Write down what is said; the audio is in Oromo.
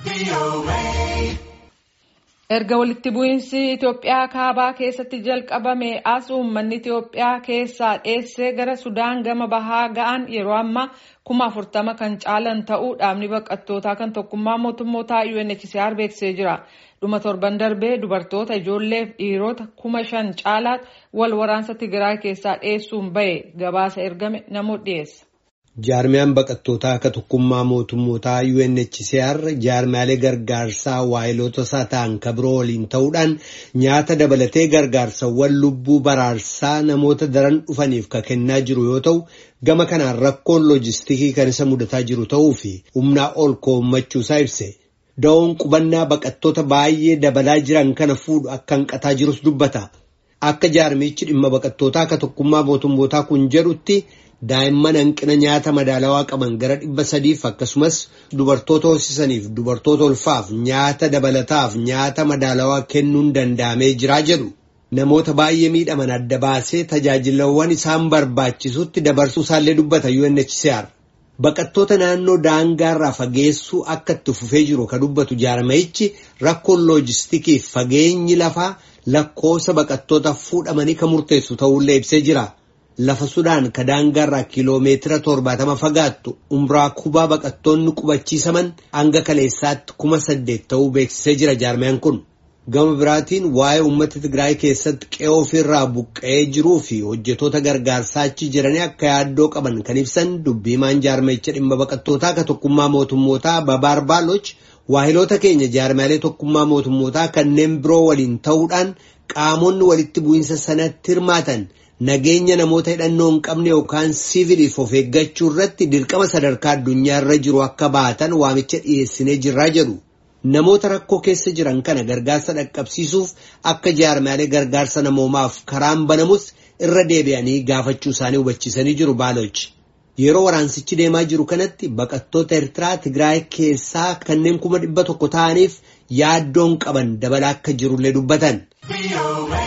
Erga walitti bu'iinsi Itoophiyaa kaabaa keessatti jalqabame as uummanni Itoophiyaa keessaa dheessee gara Sudaan gama bahaa ga'an yeroo ammaa 40,000 kan caalan ta'uu dhaabni baqattootaa kan tokkummaa mootummootaa UNHCR beeksisee jira. Dhuma torban darbee dubartoota ijoollee fi dhiirota 5,000 caalaatti wal waraansa Tigraay keessaa dheessuun bahe gabaasa ergame namoota dhiyeessa. Jaarmiyaan baqattootaa akka tokkummaa mootummootaa UNHCR jaarmiyaalee gargaarsaa waayilota isaa ta'an kabiroo waliin ta'uudhaan nyaata dabalatee gargaarsawwan lubbuu baraarsaa namoota daran dhufaniif kan kennaa jiru yoo ta'u gama kanaan rakkoon loojistikii kan isa mudataa jiru ta'uu fi humnaa ol koommachuusaa ibse. Da'oon qubannaa baqattoota baay'ee dabalaa jiran kana fuudhu akka hanqataa jirus dubbata. Akka jaarmichi dhimma baqattootaa akka tokkummaa mootummootaa kun jedhutti daa'imman hanqina nyaata madaalawaa qaban gara 300 akkasumas dubartoota hoosisaniif dubartoota ulfaaf nyaata dabalataaf nyaata madaalawaa kennuun danda'amee jira jedhu. Namoota baay'ee miidhaman adda baasee tajaajilawwan isaan barbaachisutti dabarsuu isaallee dubbata UNHCR. Baqattoota naannoo daangaarraa fageessuu akka itti fufee jiru kan dubbatu jaarmayichi rakkoon loojistikiif fageenyi lafaa lakkoofsa baqattoota fuudhamanii kan murteessu ta'uullee ibsee jira. Lafa Sudaan ka daangaarraa kiiloomeetira 70 fagaattu umraa kubaa baqattoonni qubachiisaman hanga kaleessaatti 8,000 ta'uu beeksisee jira jaarmiyaan kun. Gama biraatiin waa'ee uummata Tigraay keessatti qe'ee ofirraa buqqa'ee jiruu fi hojjetoota gargaarsaa achi jiranii akka yaaddoo qaban kan ibsan dubbiimaan jaarmayicha dhimma baqattootaa akka tokkummaa mootummootaa Babaar Baaloch waahiloota keenya jaarmiyaalee tokkummaa mootummootaa kanneen biroo waliin ta'uudhaan qaamonni walitti bu'iinsa sanatti hirmaatan nageenya namoota hidhannoo hin qabne yookaan siiviliif of eeggachuu irratti dirqama sadarkaa addunyaa irra jiru akka baatan waamicha dhiyeessinee jirraa jedhu. Namoota rakkoo keessa jiran kana gargaarsa dhaqqabsiisuuf akka jaarmiyaalee gargaarsa namoomaaf karaan banamus irra deebi'anii gaafachuu isaanii hubachiisanii jiru Baaloch. Yeroo waraansichi deemaa jiru kanatti baqattoota Eertiraa Tigraay keessaa kanneen 100,000 ta'aniif yaaddoon qaban dabalaa akka jirullee dubbatan.